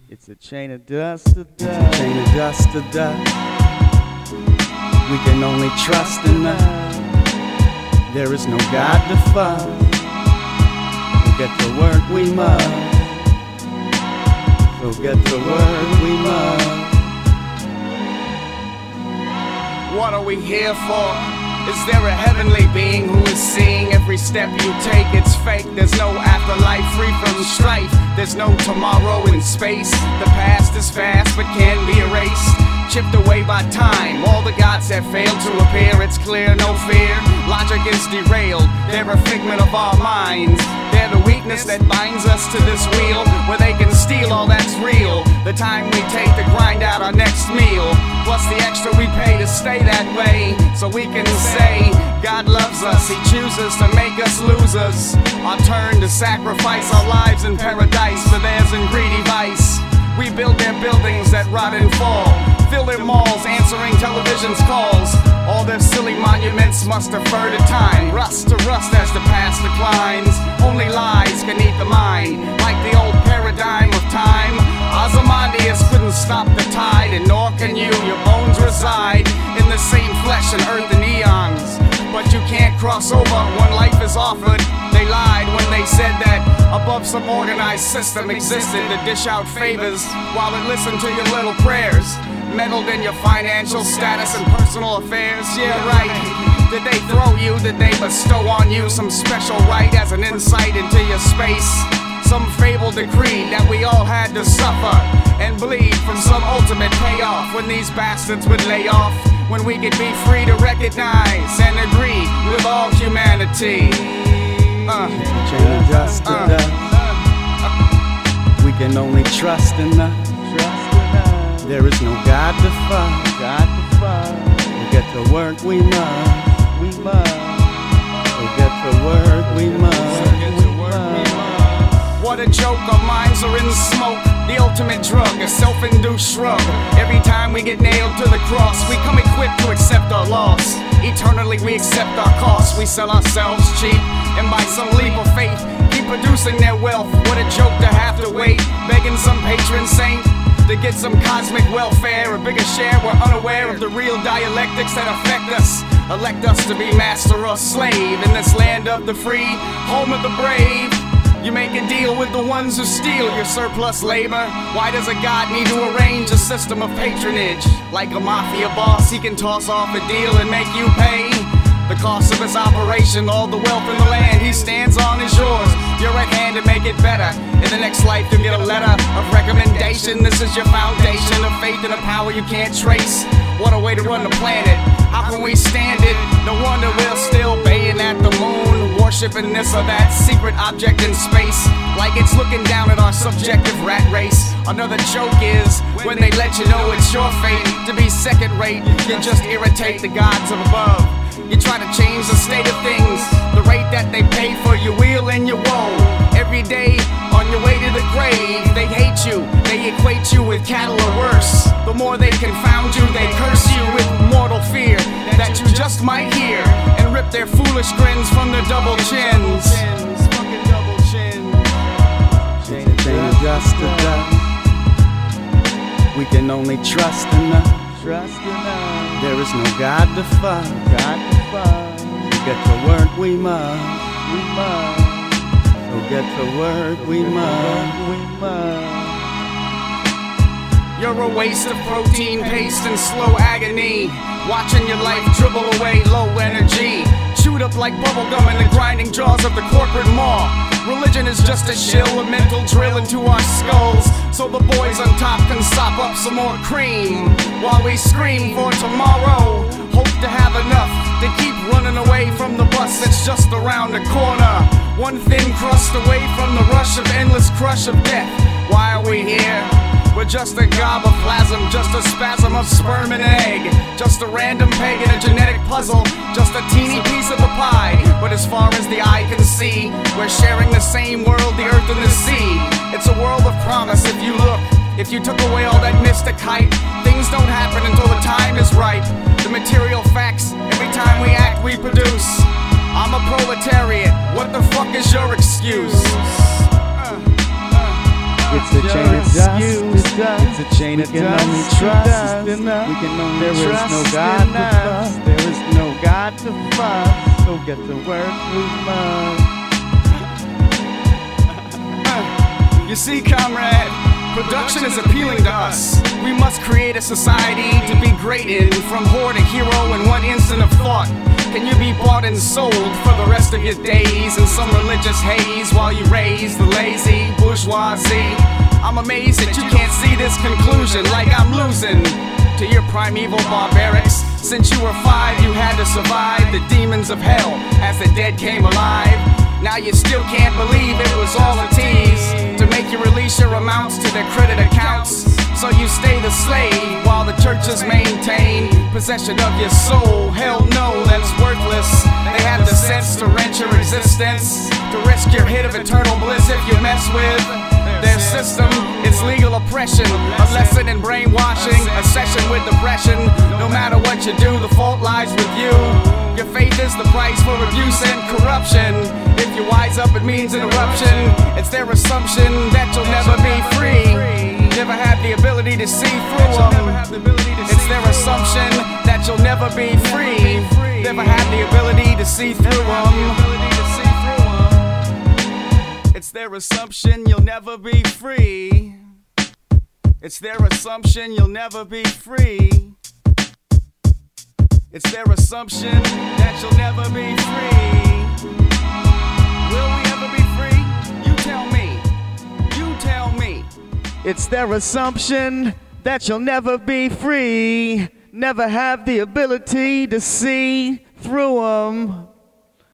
It's a chain of dust to dust. Chain of dust to dust. We can only trust in us. There is no God to fuss. We'll get to work we must. We'll get to work we must. What are we here for? Is there a heavenly being who is seeing every step you take? It's fake, there's no afterlife free from strife. There's no tomorrow in space. The past is fast but can be erased, chipped away by time. All the gods that failed to appear, it's clear, no fear. Logic is derailed, they're a figment of our minds. They're the weakness that binds us to this wheel, where they can steal all that's real. The time we take to grind out our next meal, plus the extra we pay to stay that way, so we can say God loves us, He chooses to make us losers. Our turn to sacrifice our lives in paradise for theirs in greedy vice. We build their buildings that rot and fall, fill their malls answering television's calls. All their silly monuments must defer to time, rust to rust as the past declines. Only lies can eat the mind, like the old paradigm of time. Ozymandias couldn't stop the tide, and nor can you. Your bones reside in the same flesh and earth and eons, but you can't cross over when life is offered. They lied when they said that above some organized system existed to dish out favors while it listened to your little prayers. Meddled in your financial status and personal affairs, yeah right. Did they throw you, did they bestow on you some special right as an insight into your space? Some fabled decree that we all had to suffer and bleed from some ultimate payoff, when these bastards would lay off, when we could be free to recognize and agree with all humanity. Chain of dust to dust. We can only trust in us. There is no God to fuss. We'll get to work we must. We'll get to work we must. What a joke, our minds are in smoke. The ultimate drug, a self-induced shrug. Every time we get nailed to the cross, we come equipped to accept our loss. Eternally we accept our costs. We sell ourselves cheap, and by some leap of faith keep producing their wealth. What a joke to have to wait, begging some patron saint to get some cosmic welfare, a bigger share. We're unaware of the real dialectics that affect us. Elect us to be master or slave in this land of the free, home of the brave. You make a deal with the ones who steal your surplus labor. Why does a god need to arrange a system of patronage? Like a mafia boss, he can toss off a deal and make you pay the cost of his operation. All the wealth in the land he stands on is yours. You're at hand to make it better. In the next life you'll get a letter of recommendation. This is your foundation of faith and a power you can't trace. What a way to run the planet. How can we stand it? No wonder we're still baying at the moon, worshipping this or that secret object in space, like it's looking down at our subjective rat race. Another joke is when they let you know it's your fate to be second rate. You just irritate the gods of above. You try to change the state of things, the rate that they pay for your wheel and your woe. Every day on your way to the grave, they hate you, they equate you with cattle or worse. The more they confound you, they curse you with mortal fear that you just might hear, and rip their foolish grins from their double chins. Chain of dust to dust. We can only trust in us. There is no God to fuss. We'll get to work we must. We'll get to work we must. You're a waste of protein paste and slow agony, watching your life dribble away low energy, chewed up like bubblegum in the grinding jaws of the corporate maw. Religion is just a shill, a mental drill into our skulls, so the boys on top can sop up some more cream while we scream for tomorrow. Hope to have enough to keep running away from the bus that's just around the corner, one thin crust away from the rush of endless crush of death. Why are we here? We're just a gob of plasm, just a spasm of sperm and an egg, just a random peg in a genetic puzzle, just a teeny piece of the pie. But as far as the eye can see, we're sharing the same world, the earth and the sea. It's a world of promise if you look. If you took away all that mystic hype, things don't happen until the time is right. The material facts, every time we act we produce. I'm a proletariat, what the fuck is your excuse? It's a chain of dust. dust. It's a chain of We can dust. only trust Dust. in us. We can only There is trust no God in to us. fuss. There is no God to fuss. So get to work, we must. You see, comrade, production is appealing to us. We must create a society to be great in, from whore to hero in one instant of thought. Can you be bought and sold for the rest of your days in some religious haze while you raise the lazy bourgeoisie? I'm amazed that you can't see this conclusion, like I'm losing to your primeval barbarics. Since you were 5, you had to survive the demons of hell as the dead came alive. Now you still can't believe it was all a tease to make you release your amounts to their credit accounts. So you stay the slave while the churches maintain possession of your soul. Hell no, that's worthless. They have the sense to rent your existence, to risk your hit of eternal bliss if you mess with their system. It's legal oppression, a lesson in brainwashing, a session with depression. No matter what you do, the fault lies with you. Your faith is the price for abuse and corruption. If you wise up, it means interruption. It's their assumption that you'll never be free, never have the ability to see through them. It's their assumption that you'll never be free, never have the ability to see through them. It's their assumption you'll never be free. It's their assumption you'll never be free. It's their assumption that you'll never be free. Will we ever be free? You tell me. You tell me. It's their assumption that you'll never be free, never have the ability to see through them.